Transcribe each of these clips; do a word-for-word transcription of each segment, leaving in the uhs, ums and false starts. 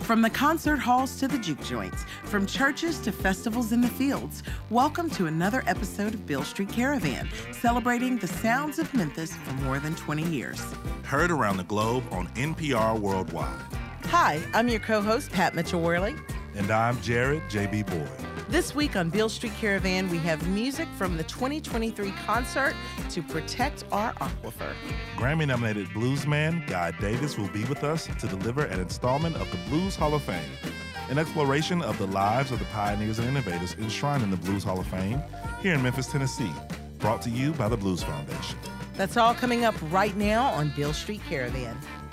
From the concert halls to the juke joints, from churches to festivals in the fields, welcome to another episode of Beale Street Caravan, celebrating the sounds of Memphis for more than twenty years. Heard around the globe on N P R Worldwide. Hi, I'm your co-host, Pat Mitchell-Worley. And I'm Jared J B. Boyd. This week on Beale Street Caravan, we have music from the twenty twenty-three concert to protect our aquifer. Grammy-nominated bluesman Guy Davis will be with us to deliver an installment of the Blues Hall of Fame, an exploration of the lives of the pioneers and innovators enshrined in the Blues Hall of Fame here in Memphis, Tennessee, brought to you by the Blues Foundation. That's all coming up right now on Beale Street Caravan.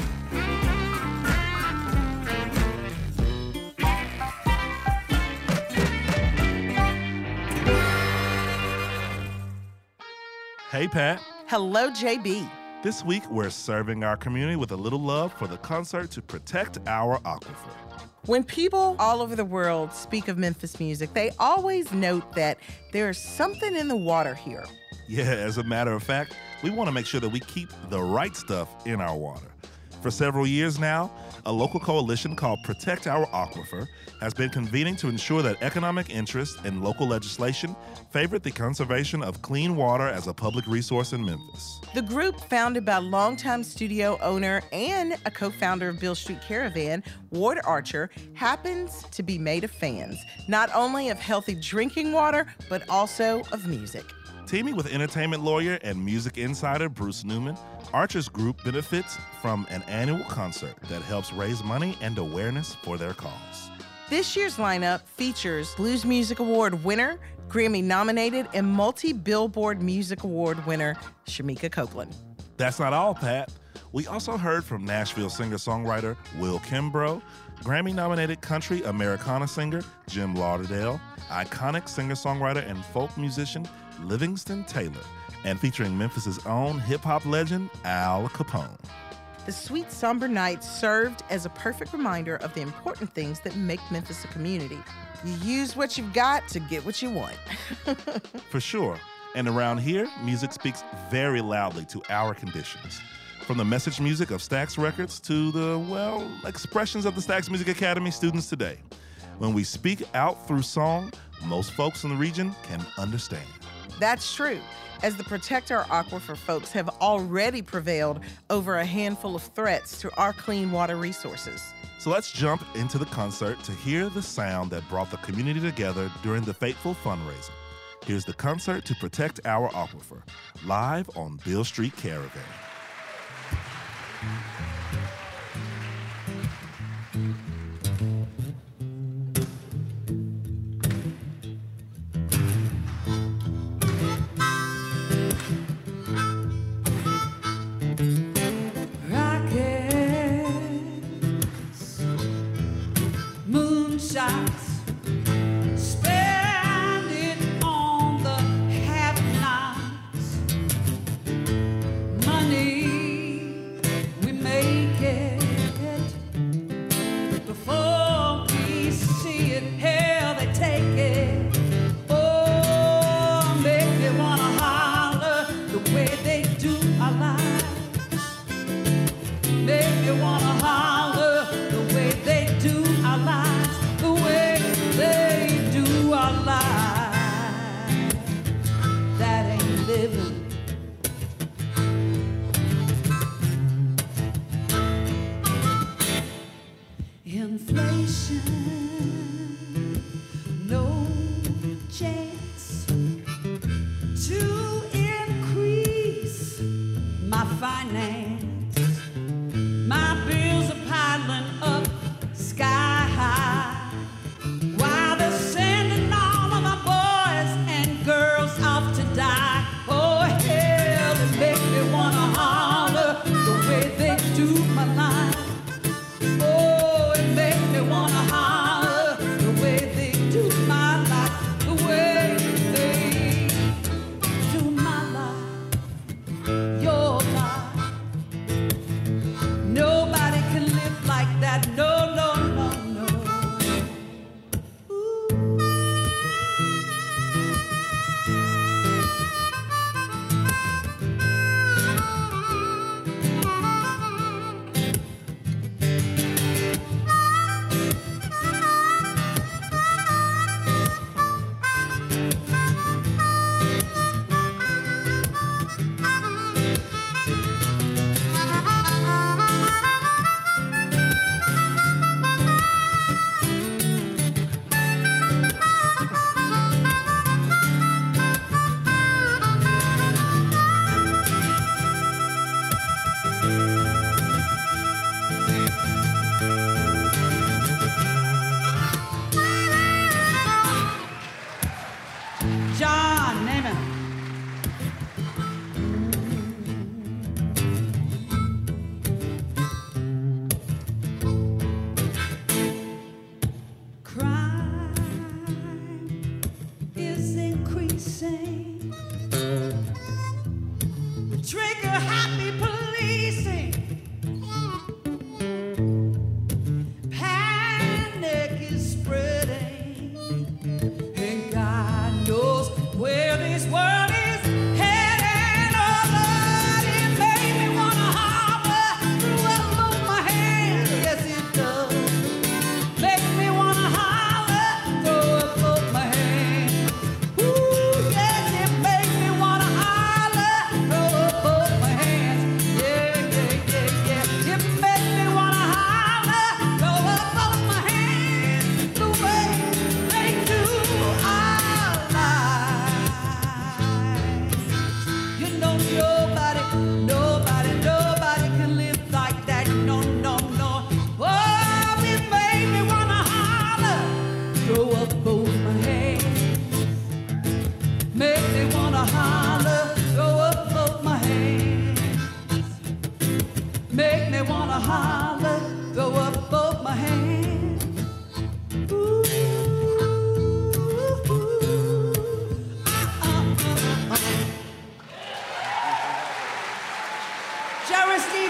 Hey, Pat. Hello, J B. This week, we're serving our community with a little love for the concert to protect our aquifer. When people all over the world speak of Memphis music, they always note that there's something in the water here. Yeah, as a matter of fact, we want to make sure that we keep the right stuff in our water. For several years now, a local coalition called Protect Our Aquifer has been convening to ensure that economic interests and local legislation favored the conservation of clean water as a public resource in Memphis. The group, founded by longtime studio owner and a co-founder of Beale Street Caravan, Ward Archer, happens to be made of fans, not only of healthy drinking water, but also of music. Teaming with entertainment lawyer and music insider Bruce Newman, Archer's group benefits from an annual concert that helps raise money and awareness for their cause. This year's lineup features Blues Music Award winner, Grammy-nominated, and multi-Billboard Music Award winner, Shamika Copeland. That's not all, Pat. We also heard from Nashville singer-songwriter Will Kimbrough, Grammy-nominated country Americana singer Jim Lauderdale, iconic singer-songwriter and folk musician Livingston Taylor, and featuring Memphis's own hip-hop legend Al Capone. The sweet, somber night served as a perfect reminder of the important things that make Memphis a community. You use what you've got to get what you want. For sure. And around here, music speaks very loudly to our conditions. From the message music of Stax Records to the, well, expressions of the Stax Music Academy students today. When we speak out through song, most folks in the region can understand. That's true, as the Protect Our Aquifer folks have already prevailed over a handful of threats to our clean water resources. So let's jump into the concert to hear the sound that brought the community together during the fateful fundraiser. Here's the concert to Protect Our Aquifer, live on Beale Street Caravan. Money we made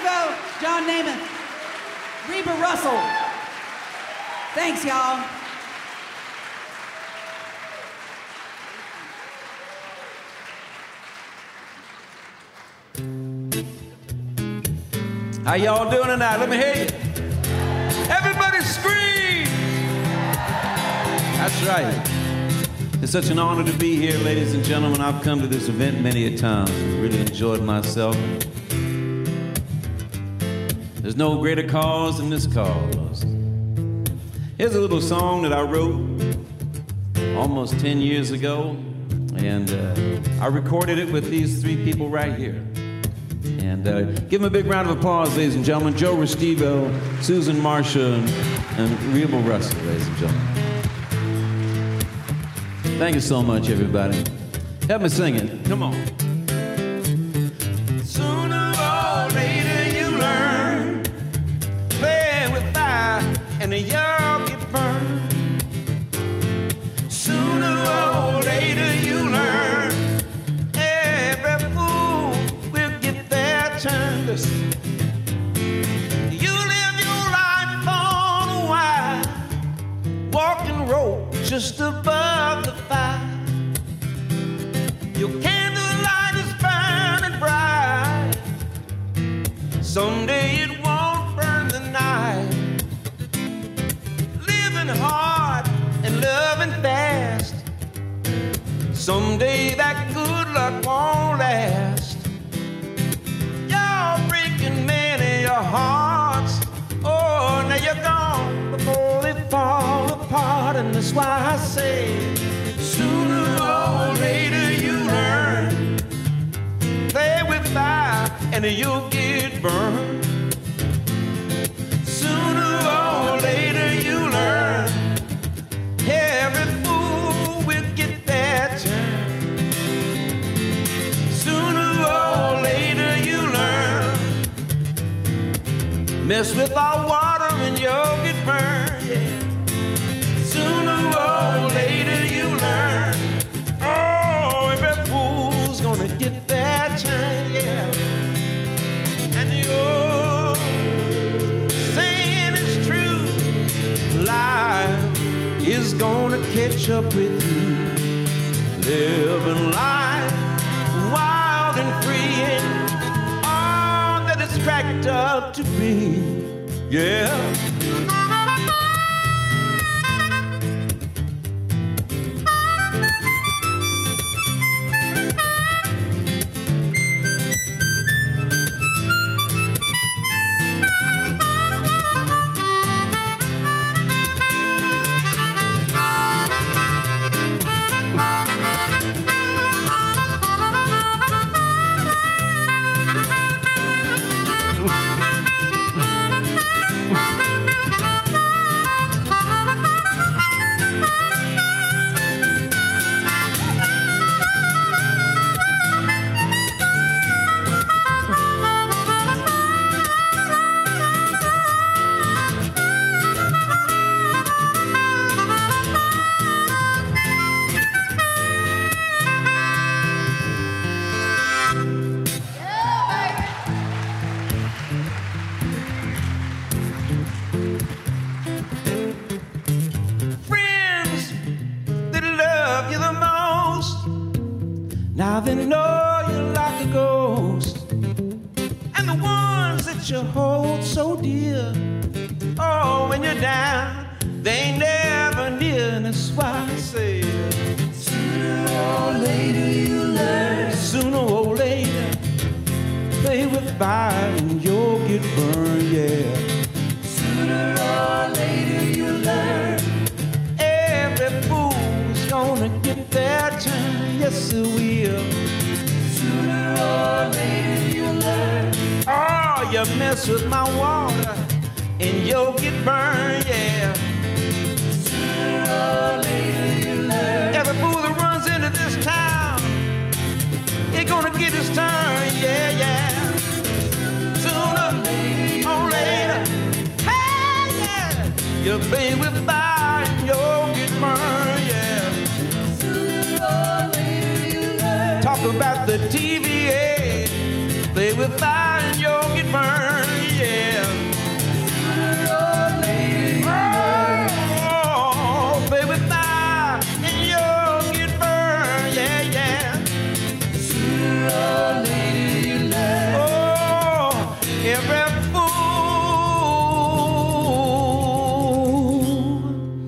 Steve-O, John Namath, Reba Russell. Thanks, y'all. How y'all doing tonight? Let me hear you. Everybody scream! That's right. It's such an honor to be here, ladies and gentlemen. I've come to this event many a time. Really enjoyed myself. There's no greater cause than this cause. Here's a little song that I wrote almost ten years ago, and uh, I recorded it with these three people right here. And uh, give them a big round of applause, ladies and gentlemen. Joe Restivo, Susan Marsha, and, and Reba Russell, ladies and gentlemen. Thank you so much, everybody. Help me sing it. Come on. Sooner or later you learn, play with fire and you'll get burned. Sooner or later you learn, every fool will get their turn. Listen. You live your life on a wire, walking road just above the fire. Your candlelight is burning bright. Someday it won't burn the night. Living hard and loving fast. Someday that good luck won't last. You're breaking many your hearts. Oh, now you're gone before they fall apart. And that's why I say, sooner or later you learn, play with fire and you'll get burned. Sooner or later you learn, every fool will get their turn. Sooner or later you learn, mess with our water and you'll get burned, yeah. Sooner or later you learn, oh, every fool's gonna get their turn, yeah. And you're saying it's true, life is gonna catch up with you. Living life wild and free, and all that it's cracked up to be, yeah. Now they know you like a ghost, and the ones that you hold so dear, oh, when you're down, they ain't never near. And that's why I say, sooner or later you learn. Sooner or later, play with fire and you'll get burned, yeah. Sooner or later you learn, every fool's gonna get their turn, yes it will. Sooner or later you learn, oh, you mess with my water and you'll get burned, yeah. Sooner or later you learn, every fool that runs into this town, he's gonna get his turn, yeah, yeah. Sooner or later, hey, yeah, you play with fire and you'll get burned, yeah. Sooner or later you learn, talk about the T V A, Play with fire and you'll get burned, yeah. Oh, play with fire and you'll get burned, yeah, yeah. Oh, every fool,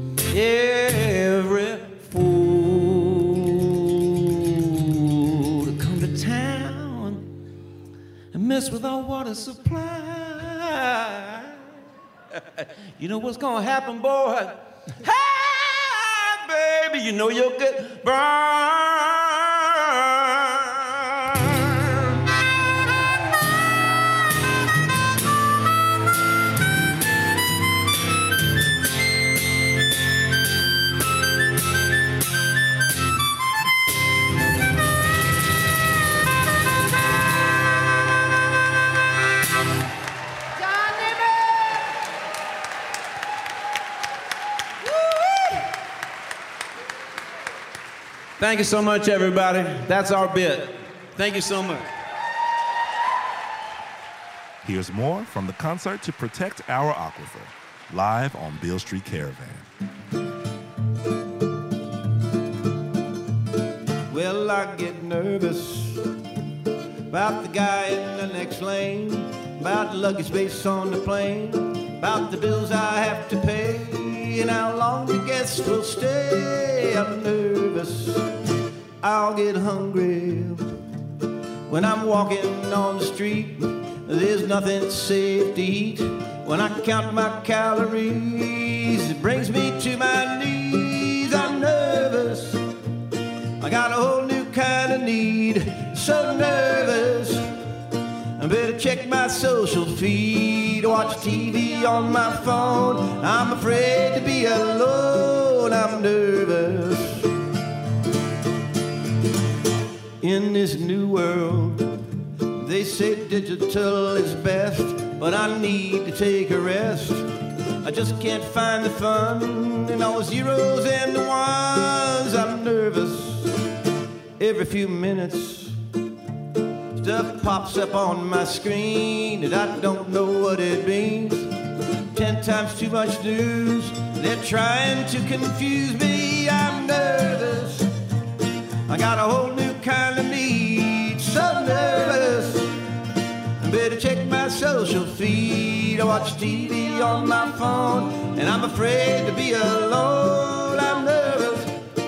every fool to come to town and mess with our water supply. You know what's gonna happen, boy? Hey, baby, you know you'll get burned. Thank you so much, everybody. That's our bit. Thank you so much. Here's more from the concert to protect our aquifer, live on Beale Street Caravan. Well, I get nervous about the guy in the next lane, about the luggage space on the plane, about the bills I have to pay, and how long the guests will stay. I'm nervous I'll get hungry when I'm walking on the street. There's nothing safe to eat. When I count my calories, it brings me to my knees. I'm nervous, I got a whole new kind of need. So nervous, I better check my social feed, watch T V on my phone. I'm afraid to be alone. I'm nervous. In this new world, they say digital is best, but I need to take a rest. I just can't find the fun in all the zeros and the ones. I'm nervous. Every few minutes, stuff pops up on my screen that I don't know what it means. Ten times too much news, they're trying to confuse me. I'm nervous, I got a whole new kind of need. So nervous, I better check my social feed. I watch T V on my phone, and I'm afraid to be alone. I'm nervous.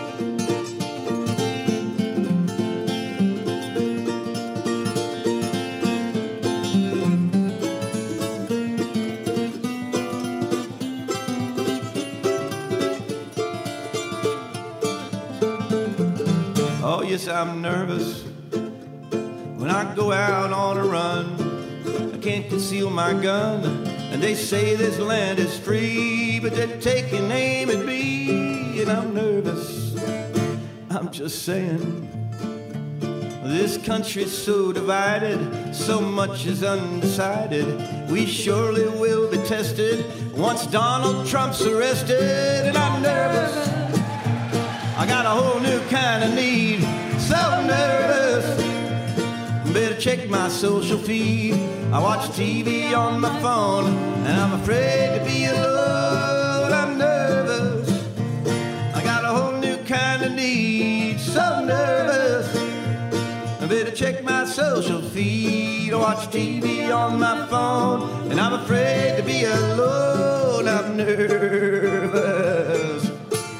Oh yes, I'm nervous when I go out on a run. I can't conceal my gun, and they say this land is free, but they're taking aim at me, and I'm nervous. I'm just saying, this country's so divided, so much is undecided. We surely will be tested once Donald Trump's arrested, and I'm nervous. I got a whole new kind of need. So nervous, better check my social feed. I watch T V on my phone, and I'm afraid to be alone. I'm nervous, I got a whole new kind of need. So nervous, I better check my social feed. I watch T V on my phone, and I'm afraid to be alone. I'm nervous.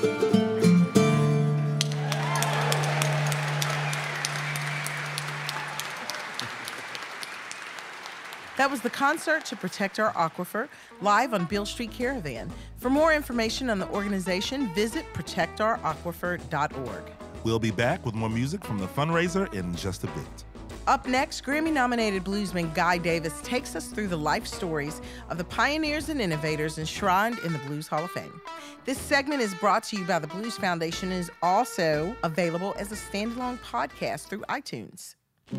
That was the concert to protect our aquifer, live on Beale Street Caravan. For more information on the organization, visit protect our aquifer dot org. We'll be back with more music from the fundraiser in just a bit. Up next, Grammy-nominated bluesman Guy Davis takes us through the life stories of the pioneers and innovators enshrined in the Blues Hall of Fame. This segment is brought to you by the Blues Foundation and is also available as a standalone podcast through iTunes.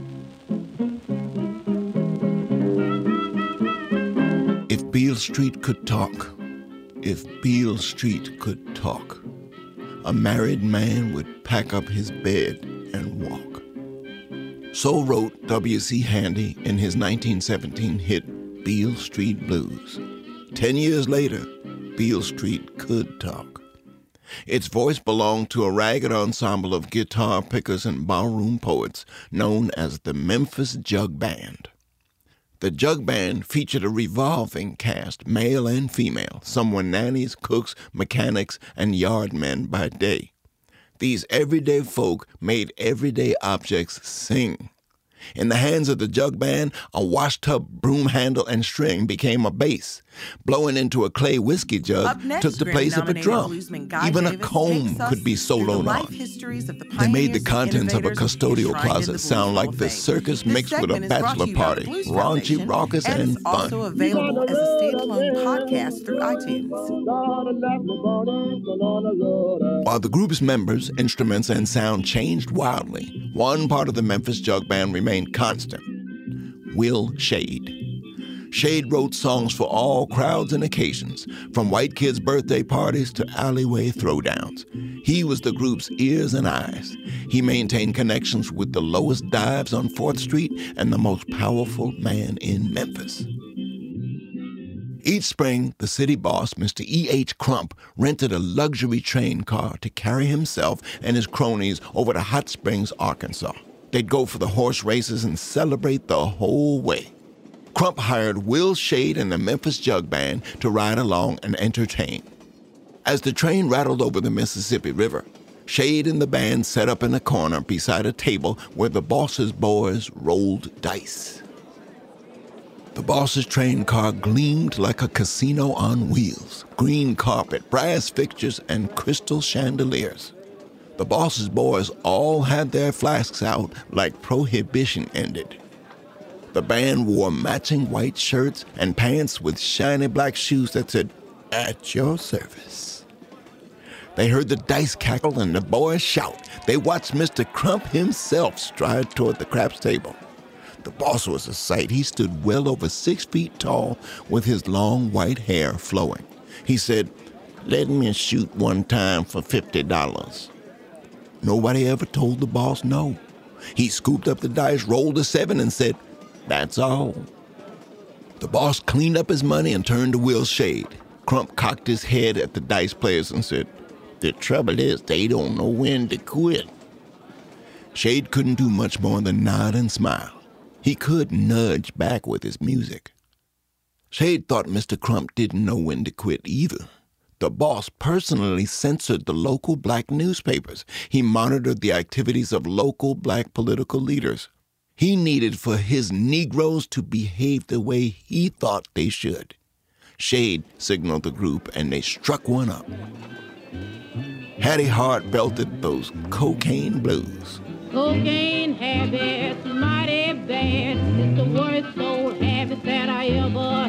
If Beale Street could talk, if Beale Street could talk, a married man would pack up his bed and walk. So wrote W C Handy in his nineteen seventeen hit Beale Street Blues. Ten years later, Beale Street could talk. Its voice belonged to a ragged ensemble of guitar pickers and barroom poets known as the Memphis Jug Band. The Jug Band featured a revolving cast, male and female. Some were nannies, cooks, mechanics, and yardmen by day. These everyday folk made everyday objects sing. In the hands of the Jug Band, a washtub broom handle and string became a bass. Blowing into a clay whiskey jug next, took the place of a drum. Even a comb could be soloed on. The they made the contents of a custodial closet sound like the circus mixed with a bachelor party, raunchy, raucous, and, and fun. Also available as a standalone podcast through iTunes. While the group's members, instruments, and sound changed wildly, one part of the Memphis Jug Band remained constant: Will Shade. Shade wrote songs for all crowds and occasions, from white kids' birthday parties to alleyway throwdowns. He was the group's ears and eyes. He maintained connections with the lowest dives on fourth Street and the most powerful man in Memphis. Each spring, the city boss, Mister E H Crump, rented a luxury train car to carry himself and his cronies over to Hot Springs, Arkansas. They'd go for the horse races and celebrate the whole way. Crump hired Will Shade and the Memphis Jug Band to ride along and entertain. As the train rattled over the Mississippi River, Shade and the band set up in a corner beside a table where the boss's boys rolled dice. The boss's train car gleamed like a casino on wheels: green carpet, brass fixtures, and crystal chandeliers. The boss's boys all had their flasks out like Prohibition ended. The band wore matching white shirts and pants with shiny black shoes that said, "At your service." They heard the dice cackle and the boys shout. They watched Mister Crump himself stride toward the craps table. The boss was a sight. He stood well over six feet tall with his long white hair flowing. He said, "Let me shoot one time for fifty dollars. Nobody ever told the boss no. He scooped up the dice, rolled a seven, and said, "That's all." The boss cleaned up his money and turned to Will Shade. Crump cocked his head at the dice players and said, "The trouble is they don't know when to quit." Shade couldn't do much more than nod and smile. He could nudge back with his music. Shade thought Mister Crump didn't know when to quit either. The boss personally censored the local black newspapers. He monitored the activities of local black political leaders. He needed for his Negroes to behave the way he thought they should. Shade signaled the group, and they struck one up. Hattie Hart belted those cocaine blues. Cocaine habits is mighty bad. It's the worst old habit that I ever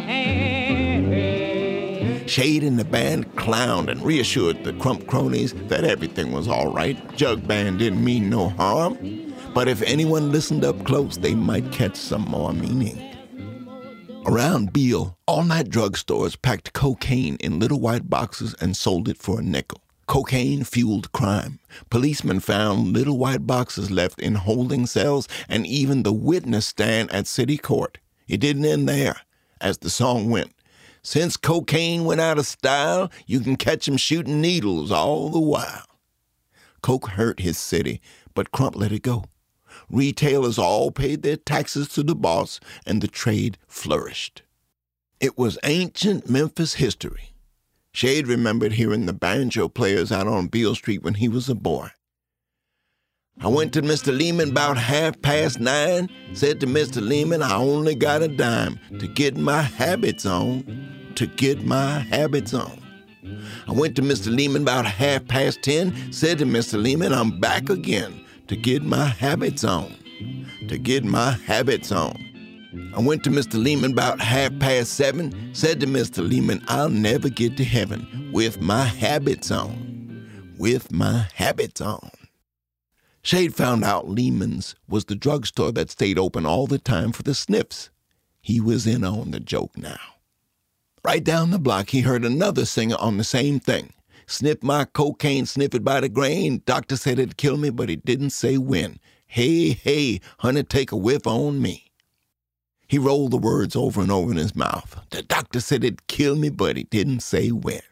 had. Shade and the band clowned and reassured the Crump cronies that everything was all right. Jug Band didn't mean no harm. But if anyone listened up close, they might catch some more meaning. Around Beale, all-night drugstores packed cocaine in little white boxes and sold it for a nickel. Cocaine fueled crime. Policemen found little white boxes left in holding cells and even the witness stand at city court. It didn't end there. As the song went, "Since cocaine went out of style, you can catch 'em shooting needles all the while." Coke hurt his city, but Crump let it go. Retailers all paid their taxes to the boss, and the trade flourished. It was ancient Memphis history. Shade remembered hearing the banjo players out on Beale Street when he was a boy. "I went to Mister Lehman about half past nine, said to Mister Lehman I only got a dime to get my habits on, to get my habits on. I went to Mister Lehman about half past ten, said to Mister Lehman I'm back again to get my habits on, to get my habits on. I went to Mister Lehman about half past seven, said to Mister Lehman I'll never get to heaven with my habits on, with my habits on." Shade found out Lehman's was the drugstore that stayed open all the time for the sniffs. He was in on the joke now. Right down the block, he heard another singer on the same thing. "Sniff my cocaine, sniff it by the grain. Doctor said it'd kill me, but he didn't say when. Hey, hey, honey, take a whiff on me. He rolled the words over and over in his mouth. The doctor said it'd kill me, but he didn't say when.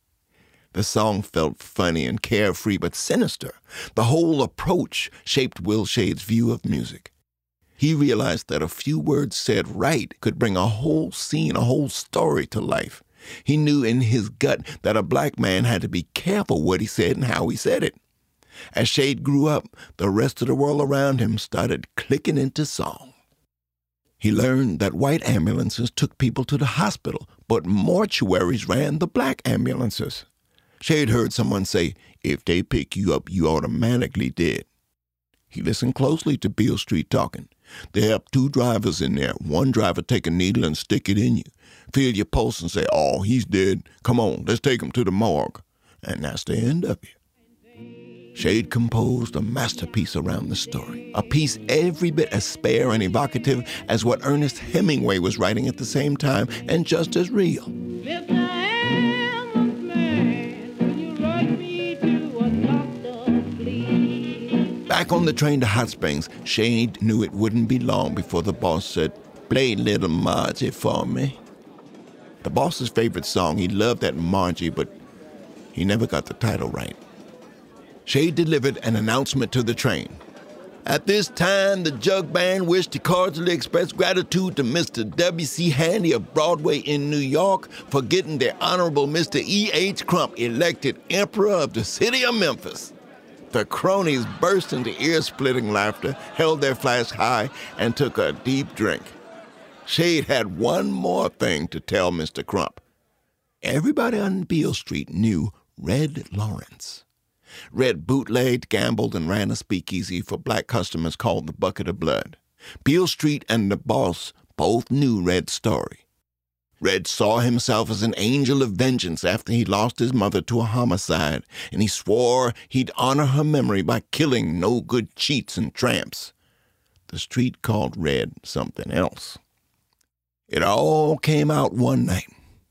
The song felt funny and carefree, but sinister. The whole approach shaped Will Shade's view of music. He realized that a few words said right could bring a whole scene, a whole story to life. He knew in his gut that a black man had to be careful what he said and how he said it. As Shade grew up, the rest of the world around him started clicking into song. He learned that white ambulances took people to the hospital, but mortuaries ran the black ambulances. Shade heard someone say, if they pick you up, you automatically dead. He listened closely to Beale Street talking. They have two drivers in there. One driver take a needle and stick it in you. Feel your pulse and say, oh, he's dead. Come on, let's take him to the morgue. And that's the end of it. Shade composed a masterpiece around the story, a piece every bit as spare and evocative as what Ernest Hemingway was writing at the same time, and just as real. Mister Amos man, will you rush me to a doctor, please? Back on the train to Hot Springs, Shade knew it wouldn't be long before the boss said, play Little Margie for me. The boss's favorite song, he loved that Margie, but he never got the title right. Shade delivered an announcement to the train. At this time, the Jug Band wished to cordially express gratitude to Mister W C Handy of Broadway in New York for getting the Honorable Mister E H Crump elected Emperor of the city of Memphis. The cronies burst into ear-splitting laughter, held their flask high, and took a deep drink. Shade had one more thing to tell Mister Crump. Everybody on Beale Street knew Red Lawrence. Red bootlegged, gambled, and ran a speakeasy for black customers called the Bucket of Blood. Beale Street and the boss both knew Red's story. Red saw himself as an angel of vengeance after he lost his mother to a homicide, and he swore he'd honor her memory by killing no-good cheats and tramps. The street called Red something else. It all came out one night.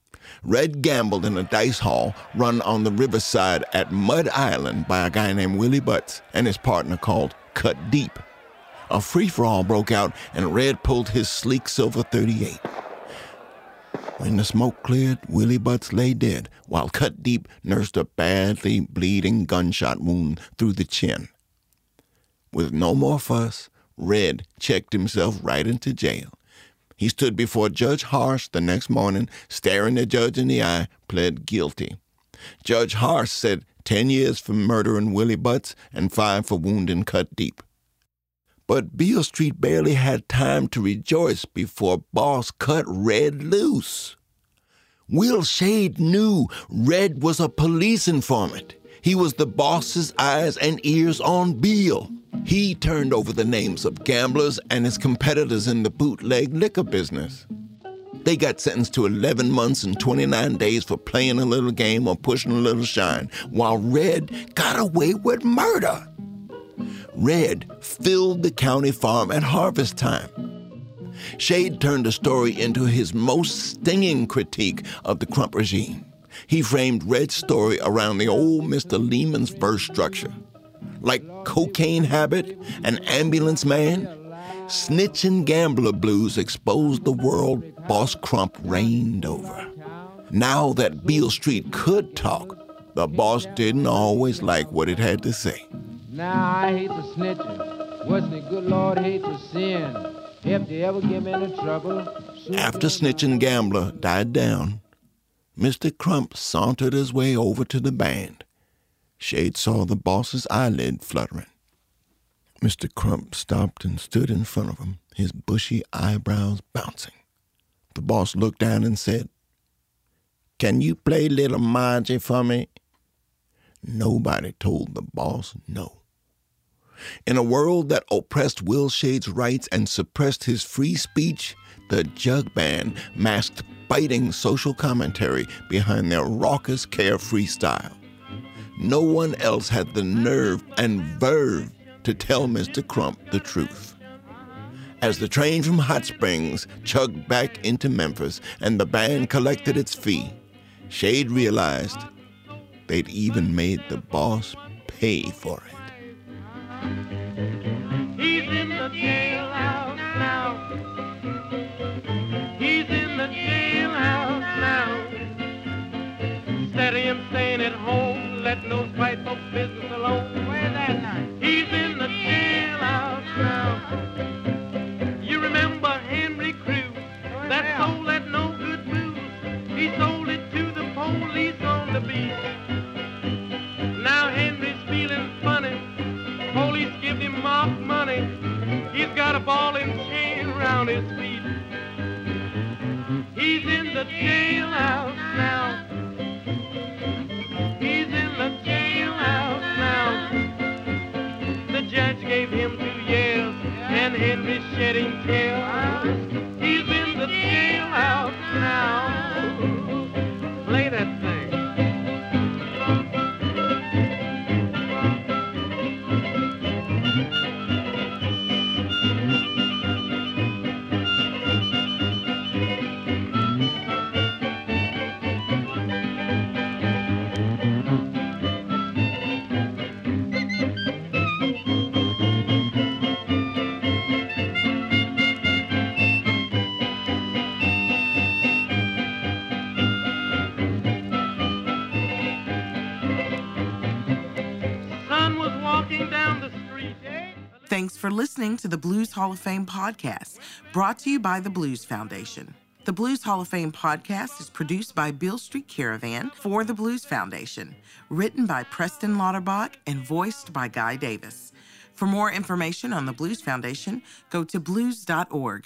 Red gambled in a dice hall run on the riverside at Mud Island by a guy named Willie Butts and his partner called Cut Deep. A free-for-all broke out, and Red pulled his sleek silver thirty-eight. When the smoke cleared, Willie Butts lay dead, while Cut Deep nursed a badly bleeding gunshot wound through the chin. With no more fuss, Red checked himself right into jail. He stood before Judge Harsh the next morning, staring the judge in the eye, pled guilty. Judge Harsh said ten years for murdering Willie Butts and five for wounding Cut Deep. But Beale Street barely had time to rejoice before boss cut Red loose. Will Shade knew Red was a police informant. He was the boss's eyes and ears on Beale. He turned over the names of gamblers and his competitors in the bootleg liquor business. They got sentenced to eleven months and twenty-nine days for playing a little game or pushing a little shine, while Red got away with murder. Red filled the county farm at harvest time. Shade turned the story into his most stinging critique of the Crump regime. He framed Red's story around the old Mister Lehman's verse structure. Like Cocaine Habit and Ambulance Man, Snitch and Gambler blues exposed the world Boss Crump reigned over. Now that Beale Street could talk, the boss didn't always like what it had to say. Now I hate the snitching. Wasn't it good Lord hate the sin? If they ever get me into trouble... After Snitch and Gambler died down, Mister Crump sauntered his way over to the band. Shade saw the boss's eyelid fluttering. Mister Crump stopped and stood in front of him, his bushy eyebrows bouncing. The boss looked down and said, "Can you play Little Margie for me?" Nobody told the boss no. In a world that oppressed Will Shade's rights and suppressed his free speech, the Jug Band masked biting social commentary behind their raucous, carefree style. No one else had the nerve and verve to tell Mister Crump the truth. As the train from Hot Springs chugged back into Memphis and the band collected its fee, Shade realized they'd even made the boss pay for it. the jailhouse now. Instead of him staying at home, letting those white folks' business alone. Where's that now? He's in the jailhouse now. You remember Henry Crew, that sold that no good booze. He sold it to the police on the beat. Now Henry's feeling funny. Police give him mock money. He's got a ball and chain around his feet. He's in the jailhouse now. He's in the jailhouse now. The judge gave him two years, and Henry's shedding tears. He's in the jailhouse now. Play that thing. Thanks for listening to the Blues Hall of Fame podcast, brought to you by the Blues Foundation. The Blues Hall of Fame podcast is produced by Beale Street Caravan for the Blues Foundation, written by Preston Lauterbach and voiced by Guy Davis. For more information on the Blues Foundation, go to blues dot org.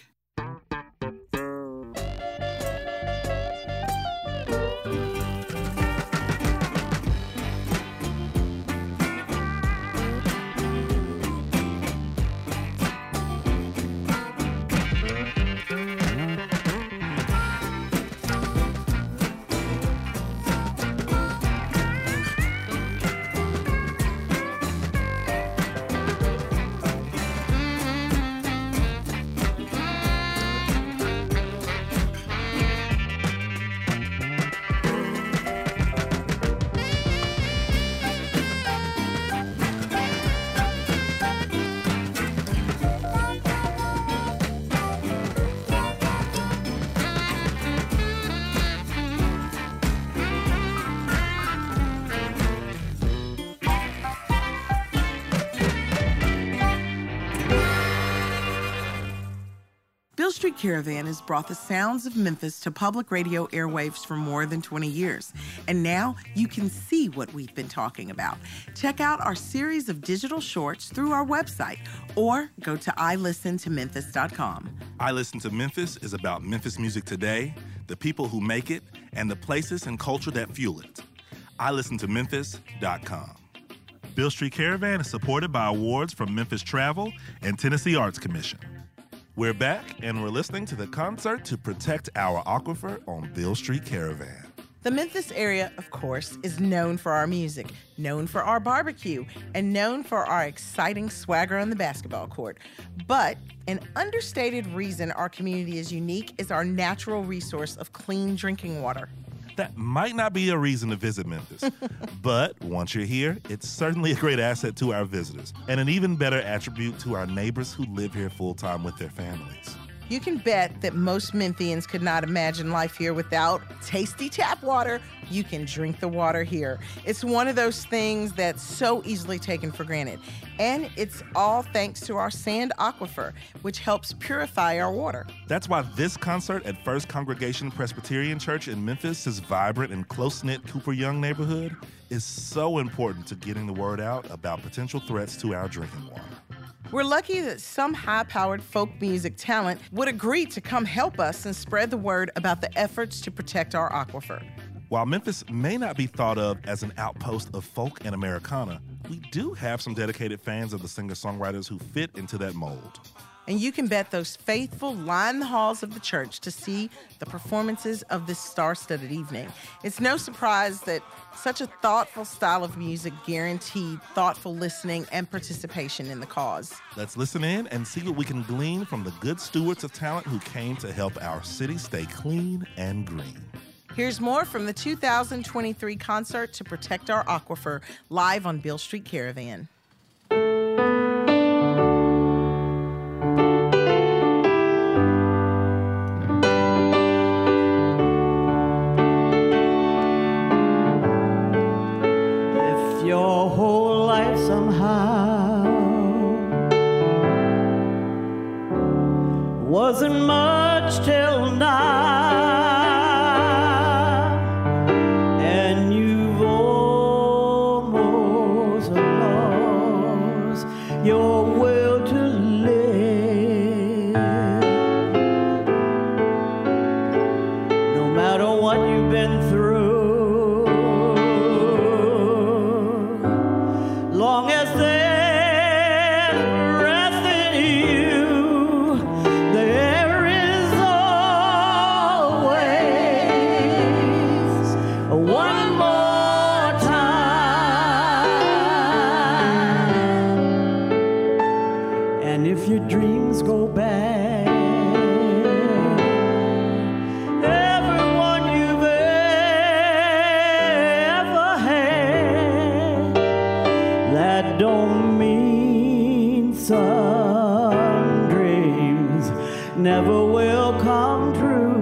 Beale Street Caravan has brought the sounds of Memphis to public radio airwaves for more than twenty years. And now you can see what we've been talking about. Check out our series of digital shorts through our website or go to i listen to memphis dot com. I Listen to Memphis is about Memphis music today, the people who make it, and the places and culture that fuel it. i listen to memphis dot com. Beale Street Caravan is supported by awards from Memphis Travel and Tennessee Arts Commission. We're back, and we're listening to the concert to protect our aquifer on Beale Street Caravan. The Memphis area, of course, is known for our music, known for our barbecue, and known for our exciting swagger on the basketball court. But an understated reason our community is unique is our natural resource of clean drinking water. That might not be a reason to visit Memphis, but once you're here, it's certainly a great asset to our visitors and an even better attribute to our neighbors who live here full-time with their families. You can bet that most Memphians could not imagine life here without tasty tap water. You can drink the water here. It's one of those things that's so easily taken for granted. And it's all thanks to our sand aquifer, which helps purify our water. That's why this concert at First Congregation Presbyterian Church in Memphis' vibrant and close-knit Cooper Young neighborhood is so important to getting the word out about potential threats to our drinking water. We're lucky that some high-powered folk music talent would agree to come help us and spread the word about the efforts to protect our aquifer. While Memphis may not be thought of as an outpost of folk and Americana, we do have some dedicated fans of the singer-songwriters who fit into that mold. And you can bet those faithful line the halls of the church to see the performances of this star-studded evening. It's no surprise that such a thoughtful style of music guaranteed thoughtful listening and participation in the cause. Let's listen in and see what we can glean from the good stewards of talent who came to help our city stay clean and green. Here's more from the two thousand twenty-three concert to protect our aquifer, live on Beale Street Caravan. wasn't much till now, and you've almost lost your will to live. No matter what you've been through, long as there's breath in you, there is always one more time. And if your dreams go bad, everyone you've ever had, that don't mean some dreams never will come true.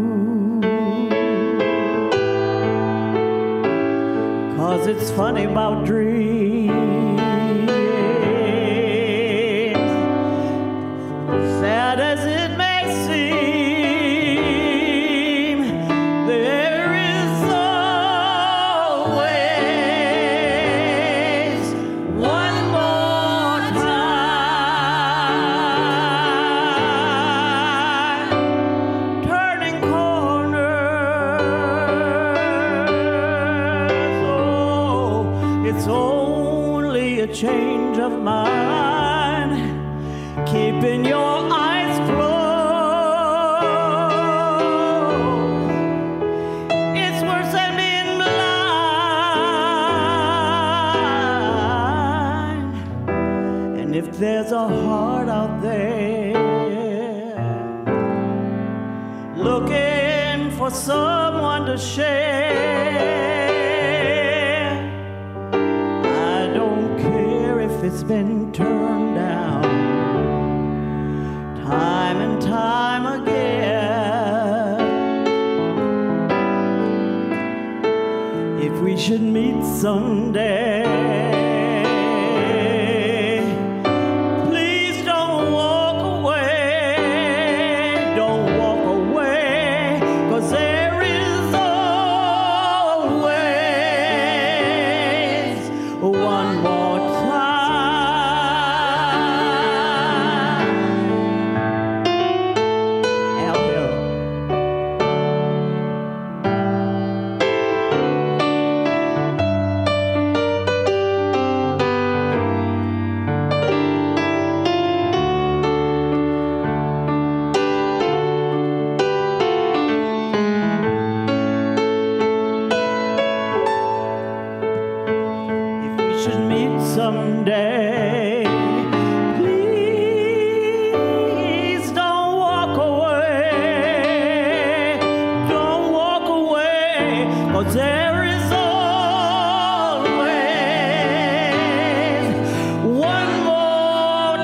'Cause it's funny about dreams, sad as it may seem, there is always one more time, turning corners. Oh, it's only a change of mind, keeping your eyes closed. It's worse than being blind. And if there's a heart out there looking for someone to share, I don't care if it's been turned down time and time again. If we should meet someday, please don't walk away, don't walk away, 'cause there is always one more time. Help you. If we should meet someday, please don't walk away, don't walk away, 'cause there is always one more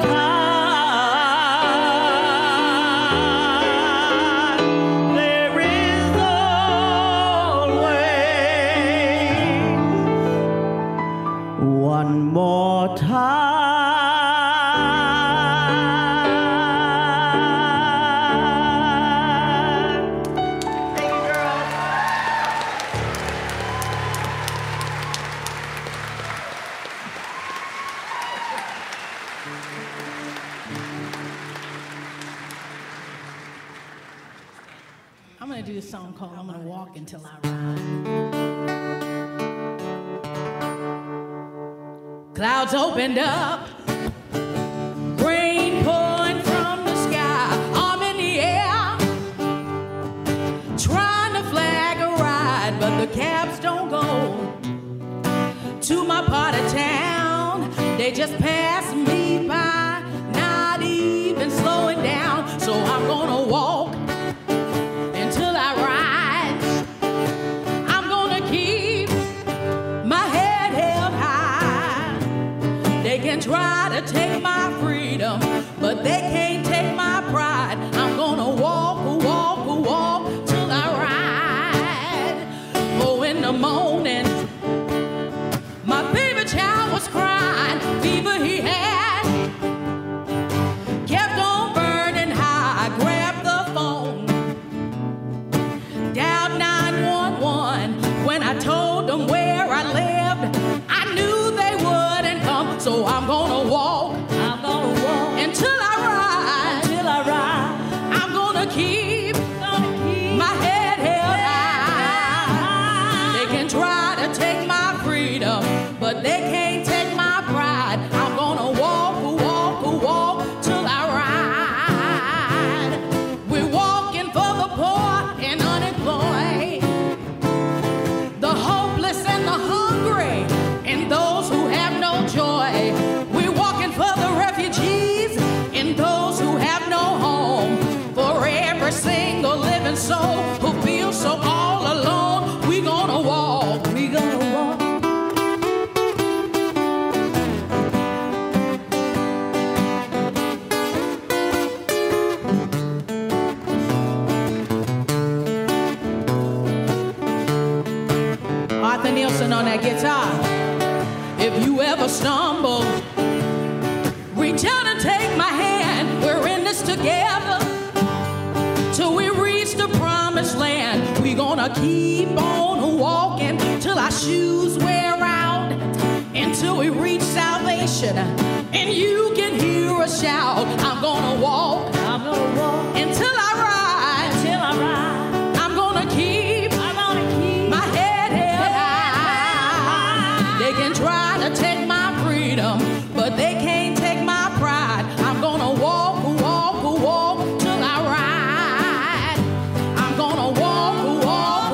time. There is always one more time. Thank you, girls. I'm gonna do this song called I'm Gonna Walk Until I Ride. Clouds opened up, rain pouring from the sky. I'm in the air, trying to flag a ride, but the cabs don't go to my part of town. They just pass me by, not even slowing down. So I'm gonna walk until I ride. I'm gonna keep my head held high. They can try to take my freedom, but they can't take my pride. I'm gonna walk, walk, walk till I ride. Oh, in the morning, my baby child was crying, fever he had. gonna keep, gonna keep my head held high. They can try to take my freedom, but they can't take my pride. I'm gonna walk, walk, walk till I ride. We're walking for the poor and unemployed, the hopeless and the hungry, and those who have no joy. We're walking for the refugees and those who have no home, for every single living soul who feels so all alone. We gonna walk, we gonna walk. Arthur Nielsen on that guitar. If you ever stumble, reach out and take my hand. We're in this together till we reach the promised land. We gonna keep on walking till our shoes wear out, until we reach salvation and you can hear us shout. I'm gonna walk, I'm gonna walk until I ride, until I ride. I'm gonna keep, I'm gonna keep my head held high. They can try to take my freedom, but they can't take my pride. I'm gonna walk, walk, walk till I ride. I'm gonna walk, walk,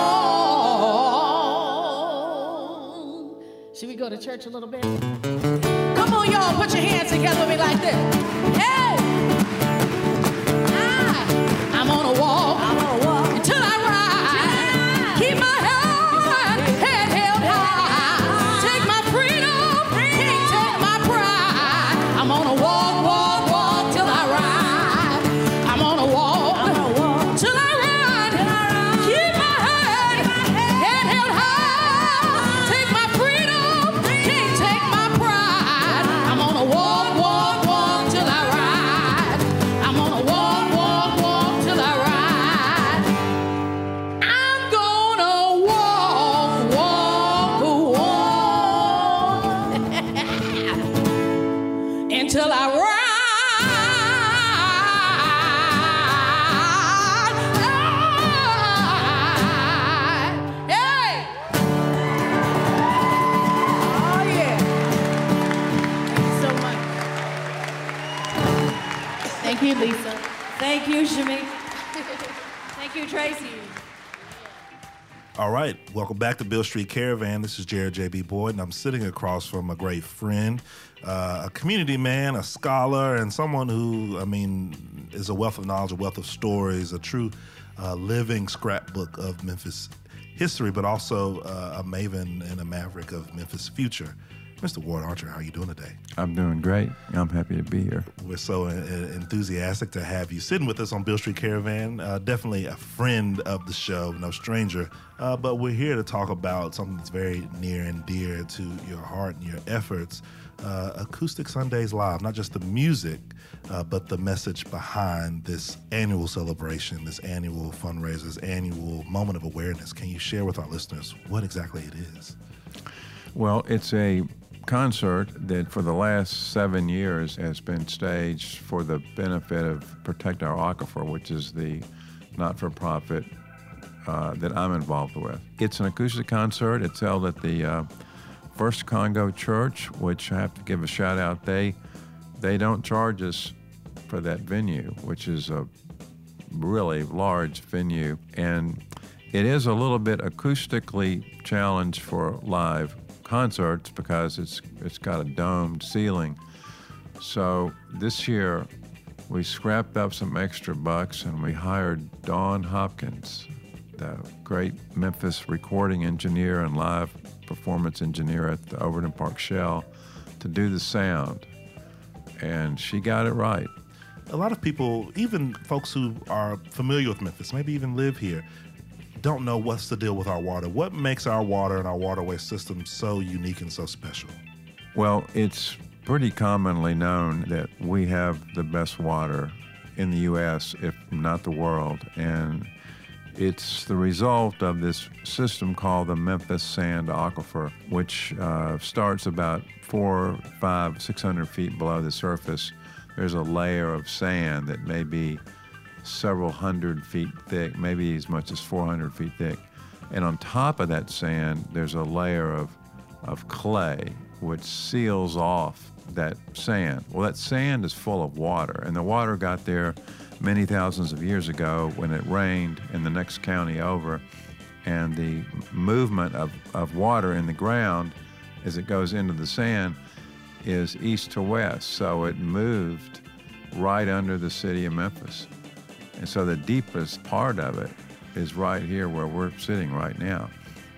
walk. Should we go to church a little bit? Come on, y'all, put your hands together with me like this. Hey! Ah, I'm gonna walk, I'm gonna walk until I ride. Keep my head, head held high. Take my freedom, can't take my pride. I'm gonna walk, walk, walk till I ride. I'm gonna walk, I'm gonna walk till I ride. Keep my head, head held high. Take my freedom, can't take my pride. I'm gonna walk, walk, walk till I ride. I'm gonna walk, walk, walk till I ride. I'm gonna walk, walk, walk until I ride. Hey! Oh, yeah. Thank you so much. Thank you, Lisa. Thank you, Shamik. Thank you, Tracy. All right, welcome back to Beale Street Caravan. This is Jared J B. Boyd, and I'm sitting across from a great friend, uh, a community man, a scholar, and someone who, I mean, is a wealth of knowledge, a wealth of stories, a true uh, living scrapbook of Memphis history, but also uh, a maven and a maverick of Memphis future. Mister Ward Archer, how are you doing today? I'm doing great. I'm happy to be here. We're so uh, enthusiastic to have you sitting with us on Beale Street Caravan. Uh, definitely a friend of the show, no stranger. Uh, but we're here to talk about something that's very near and dear to your heart and your efforts. Uh, Acoustic Sundays Live, not just the music, uh, but the message behind this annual celebration, this annual fundraiser, this annual moment of awareness. Can you share with our listeners what exactly it is? Well, it's a concert that for the last seven years has been staged for the benefit of Protect Our Aquifer, which is the not-for-profit uh, that I'm involved with. It's an acoustic concert. It's held at the uh, First Congo Church, which I have to give a shout out. They they don't charge us for that venue, which is a really large venue, and it is a little bit acoustically challenged for live concerts because it's it's got a domed ceiling. So this year we scrapped up some extra bucks and we hired Dawn Hopkins, the great Memphis recording engineer and live performance engineer at the Overton Park Shell, to do the sound. And she got it right. A lot of people, even folks who are familiar with Memphis, maybe even live here, don't know what's the deal with our water. What makes our water and our waterway system so unique and so special? Well, it's pretty commonly known that we have the best water in the U S, if not the world, and it's the result of this system called the Memphis Sand Aquifer, which uh, starts about four, five, six hundred feet below the surface. There's a layer of sand that may be several hundred feet thick, maybe as much as four hundred feet thick. And on top of that sand, there's a layer of, of clay, which seals off that sand. Well, that sand is full of water, and the water got there many thousands of years ago when it rained in the next county over, and the movement of, of water in the ground as it goes into the sand is east to west, so it moved right under the city of Memphis. And so the deepest part of it is right here where we're sitting right now.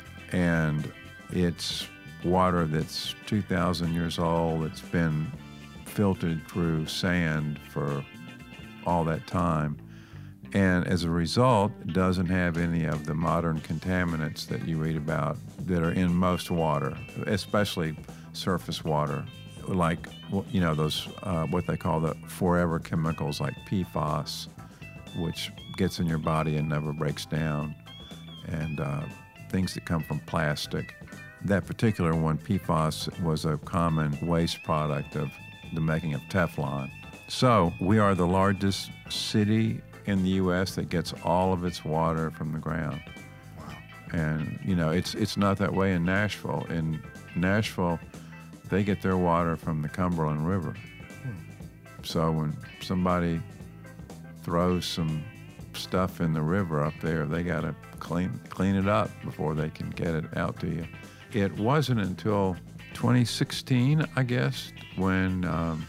And it's water that's two thousand years old. It's been filtered through sand for all that time. And as a result, it doesn't have any of the modern contaminants that you read about that are in most water, especially surface water, like, you know, those, uh, what they call the forever chemicals like P FAS, which gets in your body and never breaks down, and uh, things that come from plastic. That particular one, P FAS, was a common waste product of the making of Teflon. So we are the largest city in the U S that gets all of its water from the ground. Wow. And, you know, it's it's not that way in Nashville. In Nashville, they get their water from the Cumberland River. Hmm. So when somebody throws some stuff in the river up there, they got to clean clean it up before they can get it out to you. It wasn't until twenty sixteen, I guess, when um,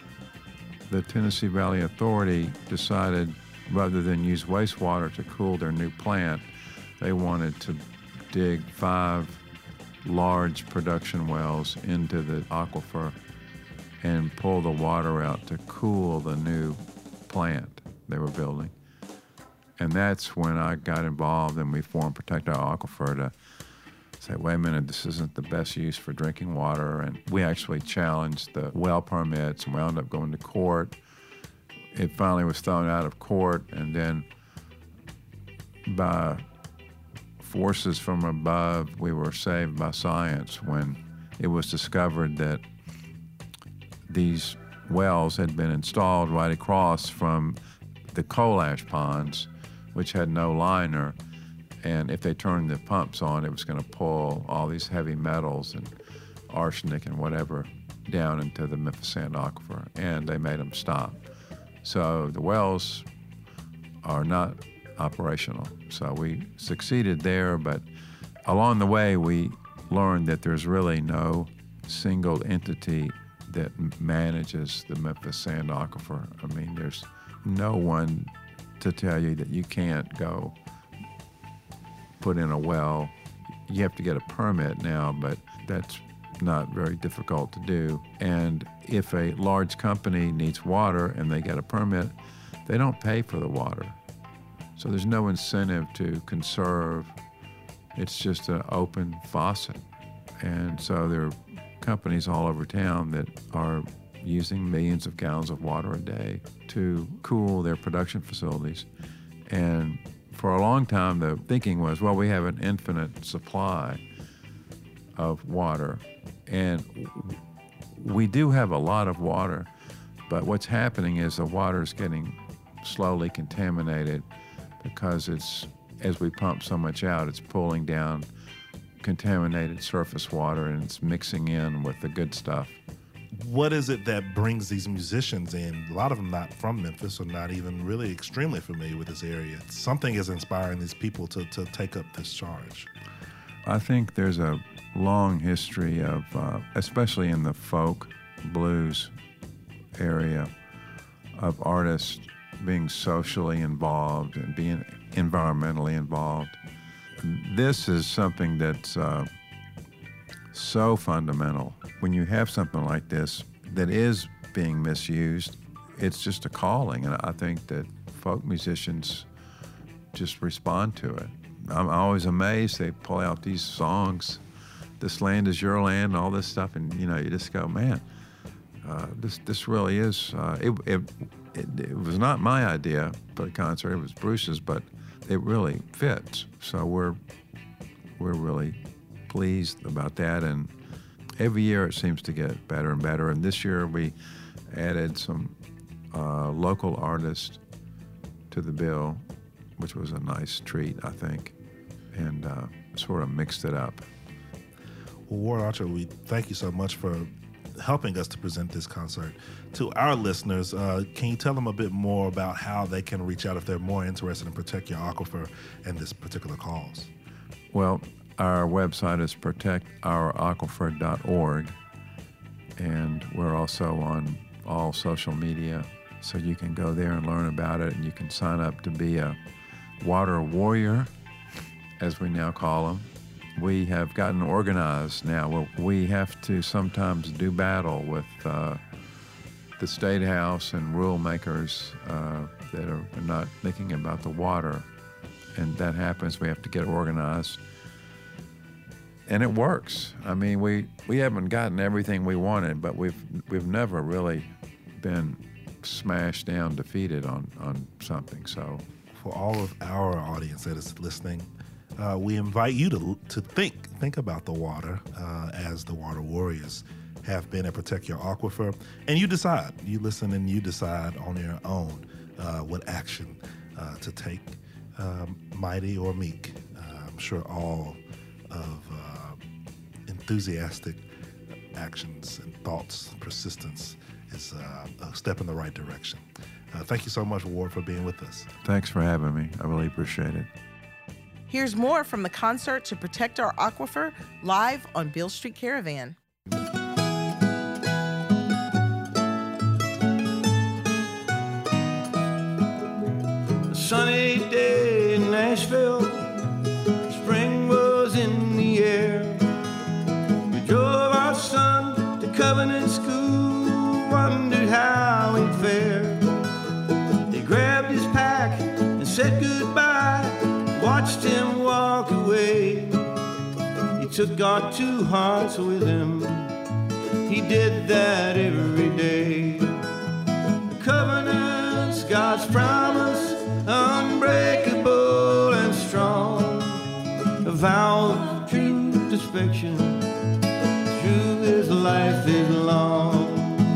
the Tennessee Valley Authority decided, rather than use wastewater to cool their new plant, they wanted to dig five large production wells into the aquifer and pull the water out to cool the new plant they were building. And that's when I got involved and we formed Protect Our Aquifer to say, wait a minute, this isn't the best use for drinking water. And we actually challenged the well permits and wound up going to court. It finally was thrown out of court, and then by forces from above, we were saved by science when it was discovered that these wells had been installed right across from the coal ash ponds, which had no liner, and if they turned the pumps on, it was going to pull all these heavy metals and arsenic and whatever down into the Memphis Sand Aquifer, and they made them stop. So the wells are not operational. So we succeeded there, but along the way we learned that there's really no single entity that manages the Memphis Sand Aquifer. I mean, there's no one to tell you that you can't go put in a well. You have to get a permit now, but that's not very difficult to do. And if a large company needs water and they get a permit, they don't pay for the water. So there's no incentive to conserve. It's just an open faucet. And so there are companies all over town that are using millions of gallons of water a day to cool their production facilities. And for a long time, the thinking was, well, we have an infinite supply of water. And we do have a lot of water, but what's happening is the water is getting slowly contaminated because it's, as we pump so much out, it's pulling down contaminated surface water and it's mixing in with the good stuff. What is it that brings these musicians in? A lot of them not from Memphis or not even really extremely familiar with this area. Something is inspiring these people to, to take up this charge. I think there's a long history of, uh, especially in the folk blues area, of artists being socially involved and being environmentally involved. This is something that's uh, so fundamental. When you have something like this that is being misused, it's just a calling, and I think that folk musicians just respond to it. I'm always amazed they pull out these songs, "This Land Is Your Land," and all this stuff, and you know, you just go, man, uh, this this really is. Uh, it, it, it it was not my idea for the concert; it was Bruce's, but it really fits. So we're we're really pleased about that, and every year it seems to get better and better. And this year we added some uh, local artists to the bill, which was a nice treat, I think, and uh, sort of mixed it up. Well, Ward Archer, we thank you so much for helping us to present this concert to our listeners. Uh, can you tell them a bit more about how they can reach out if they're more interested in Protect Your Aquifer and this particular cause? Well, our website is protect our aquifer dot org, and we're also on all social media, so you can go there and learn about it, and you can sign up to be a water warrior, as we now call them. We have gotten organized now where we have to sometimes do battle with uh, the State House and rule makers uh, that are not thinking about the water. And that happens, we have to get organized. And it works. I mean, we, we haven't gotten everything we wanted, but we've we've never really been smashed down, defeated on, on something, so. For all of our audience that is listening, Uh, we invite you to to think think about the water uh, as the water warriors have been at Protect Your Aquifer, and you decide. You listen and you decide on your own uh, what action uh, to take, um, mighty or meek. Uh, I'm sure all of uh, enthusiastic actions and thoughts, persistence is uh, a step in the right direction. Uh, thank you so much, Ward, for being with us. Thanks for having me. I really appreciate it. Here's more from the concert to Protect Our Aquifer live on Beale Street Caravan. A sunny day in Nashville, spring was in the air. We drove our son to Covenant School, wondered how he'd fare. He grabbed his pack and said goodbye, watched him walk away. He took our two hearts with him. He did that every day. The covenant's God's promise, unbreakable and strong. A vow of true inspection, true as life is long.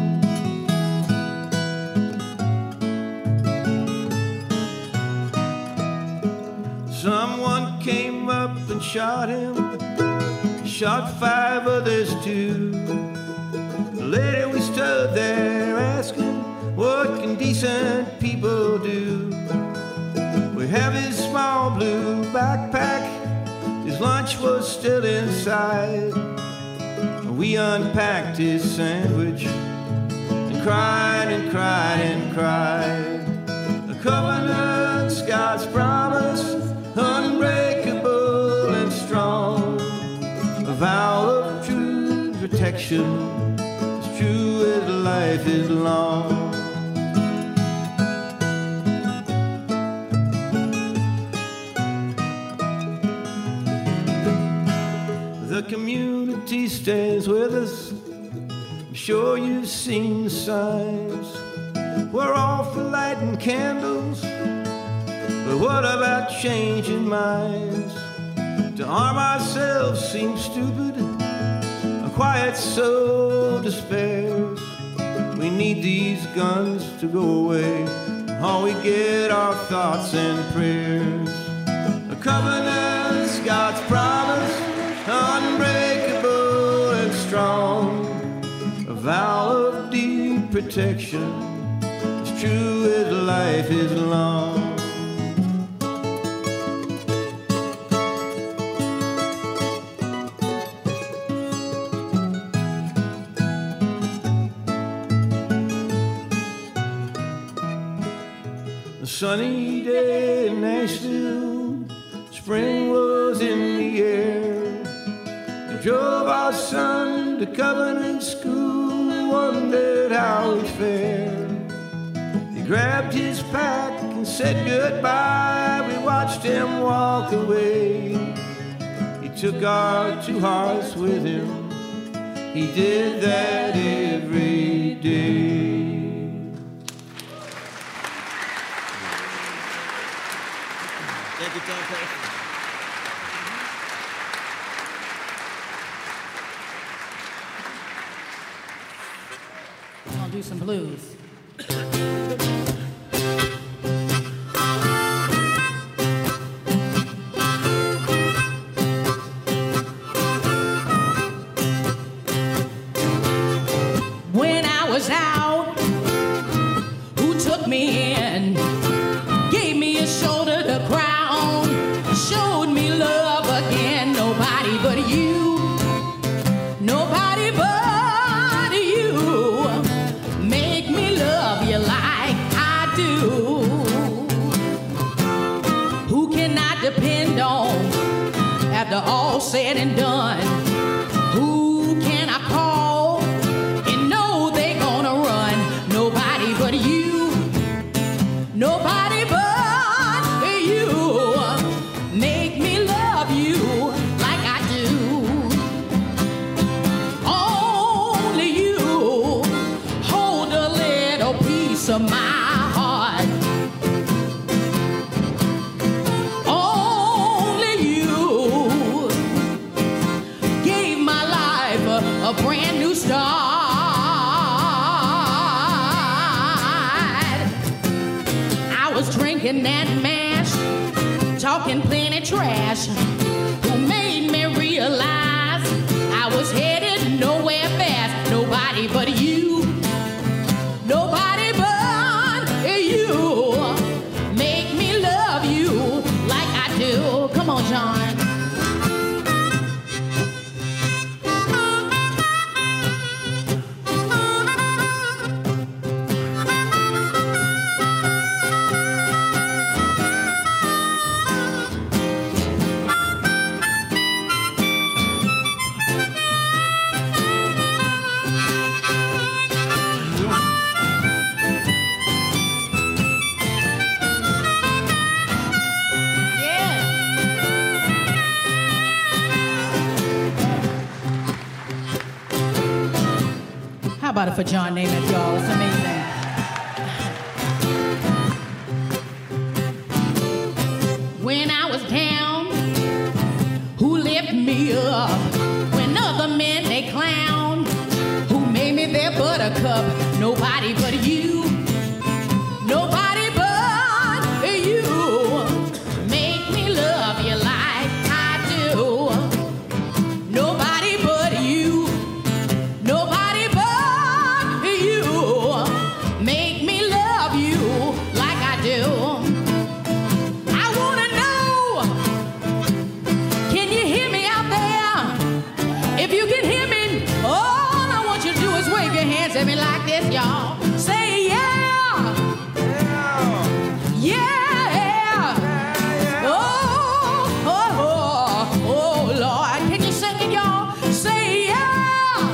Someone came up and shot him, shot five others too. Later we stood there asking, what can decent people do? We have his small blue backpack, his lunch was still inside. We unpacked his sandwich and cried and cried and cried. The covenant's God's promise, unbreakable and strong. A vow of true protection, as true as life is long. The community stands with us. I'm sure you've seen the signs. We're all for lighting candles, but what about changing minds? To arm ourselves seems stupid. A quiet soul despairs. We need these guns to go away. All we get are thoughts and prayers. A covenant's God's promise, unbreakable and strong. A vow of deep protection, as true as life is long. A sunny day in Nashville, spring was in the air. We drove our son to Covenant School, wondered how he'd fare. He grabbed his pack and said goodbye. We watched him walk away. He took our two hearts with him. He did that every day. Thank you, Tom Paxton. I'll do some blues. after all said and done, who can I call and know they gonna run? Nobody but you. Nobody but you. Make me love you like I do. Only you hold a little piece of my heart. Only you gave my life a, a brand new start. I was drinking that mash, talking plenty trash, who made me realize I was headed nowhere fast. Nobody but you. Nobody but you. Make me love you like I do. Come on, John. How about it for John Namath, y'all? It's amazing. When I was down, who lifted me up? When other men, they clown, who made me their buttercup? Nobody but you. Nobody but you. Make me love you like I do. Nobody but you. Nobody but you. Make me love you like I do. I wanna know, can you hear me out there? If you can hear me, all I want you to do is wave your hands at me like this, y'all. Say yeah. Yeah. Oh, oh, oh, oh, Lord. Can you sing it, y'all? Say yeah.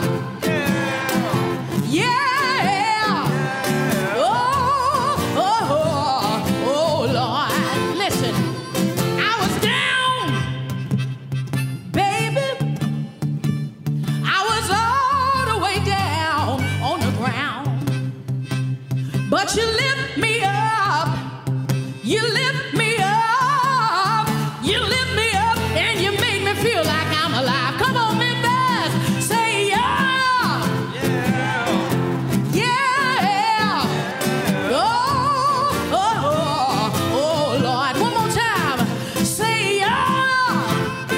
Yeah. Oh, oh, oh, oh, Lord. Listen, I was down, baby. I was all the way down on the ground. But you lift me up. You lift me up. You lift me up and you make me feel like I'm alive. Come on, Memphis. Say yeah. Yeah. Oh, oh, oh, oh, Lord. One more time. Say yeah.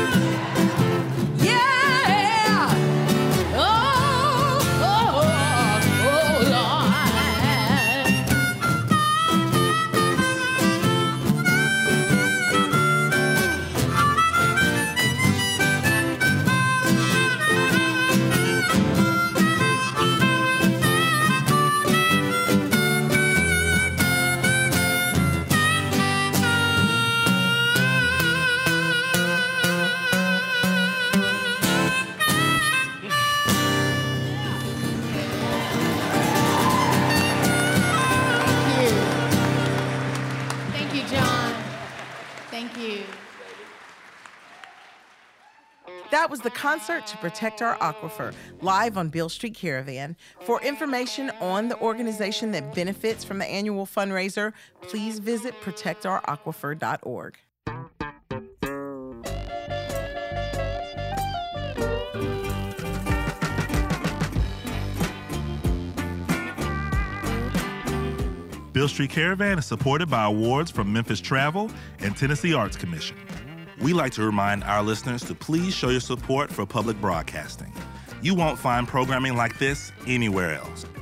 Yeah. Oh, oh, oh, oh, Lord. Thank you. Thank you, John. Thank you. That was the concert to protect our aquifer, live on Beale Street Caravan. For information on the organization that benefits from the annual fundraiser, please visit protect our aquifer dot org. Beale Street Caravan is supported by awards from Memphis Travel and Tennessee Arts Commission. We like to remind our listeners to please show your support for public broadcasting. You won't find programming like this anywhere else.